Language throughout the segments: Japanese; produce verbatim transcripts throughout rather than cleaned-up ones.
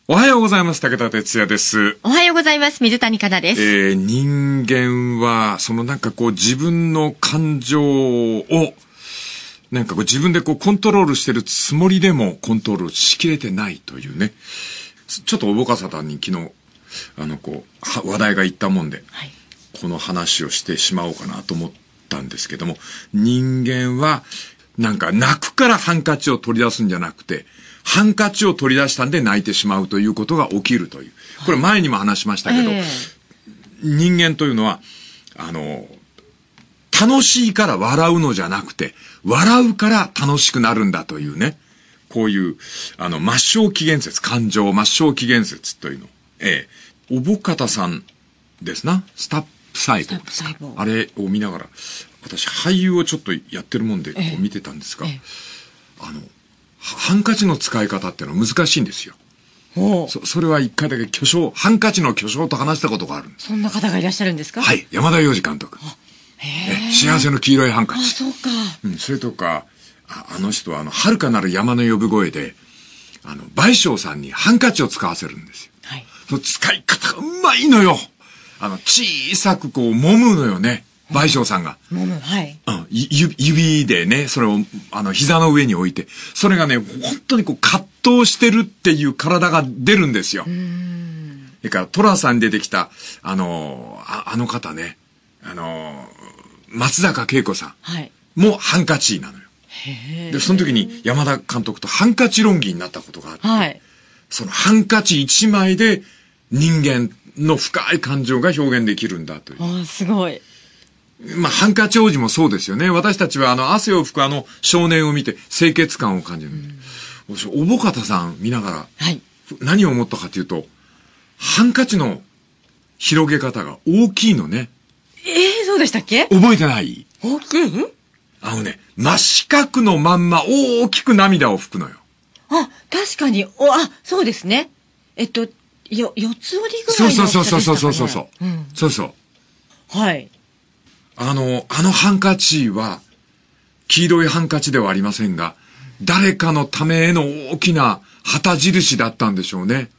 おはようございます。武田哲也です。 おはようございます。水谷香奈です。 えー、人間は、そのなんかこう自分の感情を、なんかこう自分でこうコントロールしてるつもりでもコントロールしきれてないというね。ちょっとおぼかさたに昨日、あのこう、話題がいったもんで、はい、この話をしてしまおうかなと思ったんですけども、人間は、なんか泣くからハンカチを取り出すんじゃなくて、ハンカチを取り出したんで泣いてしまうということが起きるという。これ前にも話しましたけど、えー、人間というのは、あの、楽しいから笑うのじゃなくて、笑うから楽しくなるんだというね。こういう、あの、末梢起源説、感情、末梢起源説というの。ええー、おぼかたさんですな。スタップ細胞ですか。あれを見ながら、私俳優をちょっとやってるもんでこう見てたんですが、えーえー、あの、ハンカチの使い方っていうのは難しいんですよ。そ, それは一回だけ巨匠、ハンカチの巨匠と話したことがあるんです。 そんな方がいらっしゃるんですか？ はい。山田洋次監督。へ幸せの黄色いハンカチ。 あ、そうか。 うん、それとか、あ, あの人はあの、遥かなる山の呼ぶ声で、あの、倍賞さんにハンカチを使わせるんですよ。はい。その使い方がうまいのよ。あの、小さくこう、揉むのよね。倍賞さんが。 揉む、はい。 うん、指でね、それを、あの、膝の上に置いて、それがね、本当にこう、葛藤してるっていう体が出るんですよ。うーん。それから、トラさんに出てきた、あの、あ, あの方ね、あの、松坂慶子さん。はい。もハンカチなのよ。へー。で、その時に山田監督とハンカチ論議になったことがあって、はい。そのハンカチ一枚で人間の深い感情が表現できるんだという。 ああ、すごい。 まあ、ハンカチ王子もそうですよね。私たちはあの、汗を拭くあの少年を見て清潔感を感じる。うん、おぼかたさん見ながら、はい、何を思ったかというと、ハンカチの広げ方が大きいのね。 ええー、そうでしたっけ？ 覚えてない？ 大きい？ あのね、真四角のまんま大きく涙を拭くのよ。 あ、確かに、お、あ、そうですね。えっと、よ、四つ折りぐらいの大きさでしたかね。 そうそうそうそうそうそうそう。うん、そうそう。 はい。 あの、あのハンカチは、黄色いハンカチではありませんが、誰かのためへの大きな旗印だったんでしょうね。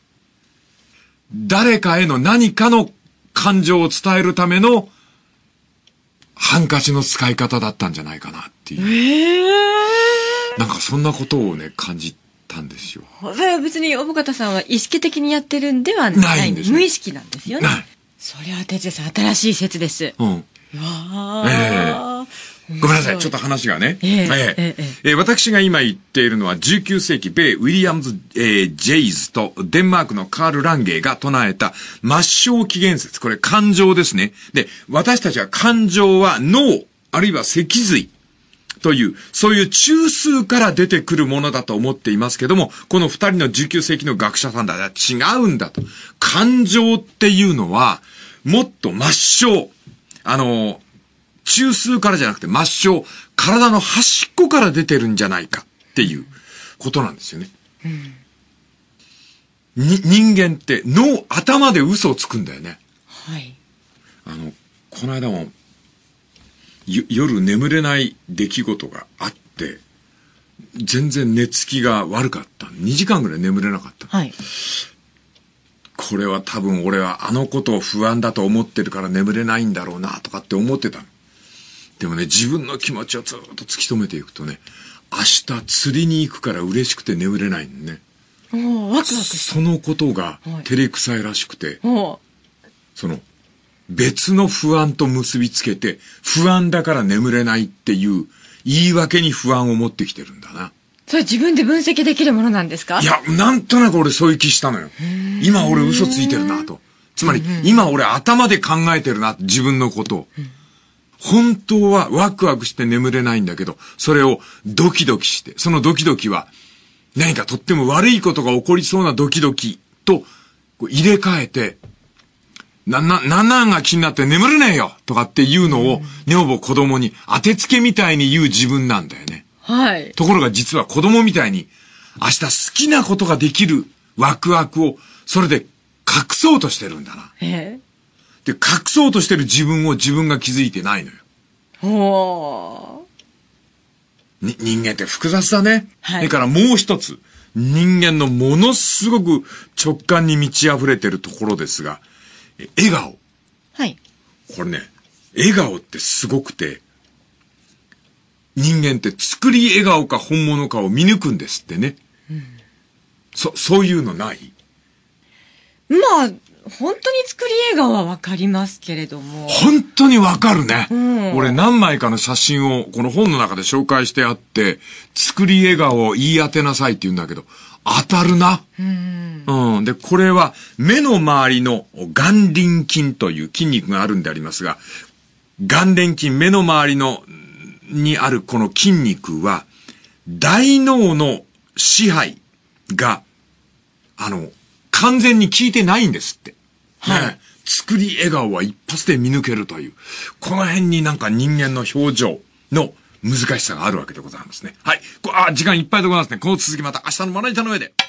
誰かへの何かの感情を伝えるための、ハンカチの使い方だったんじゃないかなっていう。えー、なんかそんなことをね、感じたんですよ。 それは別におぼかたさんは意識的にやってるんではない。ないんです、ね。無意識なんですよね。ない。それは哲也さん、新しい説です。うん。わえー、ごめんなさい。ちょっと話がね。えーえーえーえー、私が今言っているのはじゅうきゅうせいき米ウィリアムズ、えー、ジェイズとデンマークのカール・ランゲーが唱えた末梢起源説。これ感情ですね。で、私たちは感情は脳、あるいは脊髄という、そういう中枢から出てくるものだと思っていますけども、この二人のじゅうきゅうせいきの学者さんだら違うんだと。感情っていうのは、もっと末梢。あの、中枢からじゃなくて末梢、体の端っこから出てるんじゃないかっていうことなんですよね。うん、に人間って脳、頭で嘘をつくんだよね。はい。あの、この間も、夜眠れない出来事があって、全然寝つきが悪かった。にじかんぐらい眠れなかった。はい。これは多分俺はあのことを不安だと思ってるから眠れないんだろうなとかって思ってたの。でもね、自分の気持ちをずっと突き止めていくとね、明日釣りに行くから嬉しくて眠れないのね。 おー、ワクワク。 そのことが照れくさいらしくて、はい、その別の不安と結びつけて、不安だから眠れないっていう言い訳に不安を持ってきてるんだな。 それ自分で分析できるものなんですか？ いや、なんとなく俺そういう気したのよ。今俺嘘ついてるなと。つまり、今俺頭で考えてるな、自分のことを。本当はワクワクして眠れないんだけど、それをドキドキして、そのドキドキは何かとっても悪いことが起こりそうなドキドキと入れ替えて、な、な、なんなんが気になって眠れねえよとかっていうのを女房子供に当てつけみたいに言う自分なんだよね。はい。ところが実は子供みたいに明日好きなことができるワクワクをそれで隠そうとしてるんだな。えで、隠そうとしてる自分を自分が気づいてないのよ。ほー。に、人間って複雑だね。はい。だからもう一つ、 人間のものすごく直感に満ち溢れてるところですが、笑顔。 はい。 これね、笑顔ってすごくて、人間って作り笑顔か本物かを見抜くんですってね。うん、そ、そういうのない？ まあ、本当に作り笑顔はわかりますけれども。 本当にわかるね。 うん、 俺何枚かの写真をこの本の中で紹介してあって、作り笑顔を言い当てなさいって言うんだけど、当たるな。 うん、 うん。で、これは目の周りの眼輪筋という筋肉があるんでありますが、眼輪筋、目の周りの、にあるこの筋肉は、大脳の支配が、あの、完全に効いてないんですって。 はい。 ね、作り笑顔は一発で見抜けるという、この辺になんか人間の表情の難しさがあるわけでございますね。はい。あ、時間いっぱいでございますね。この続きまた明日のまな板の上で。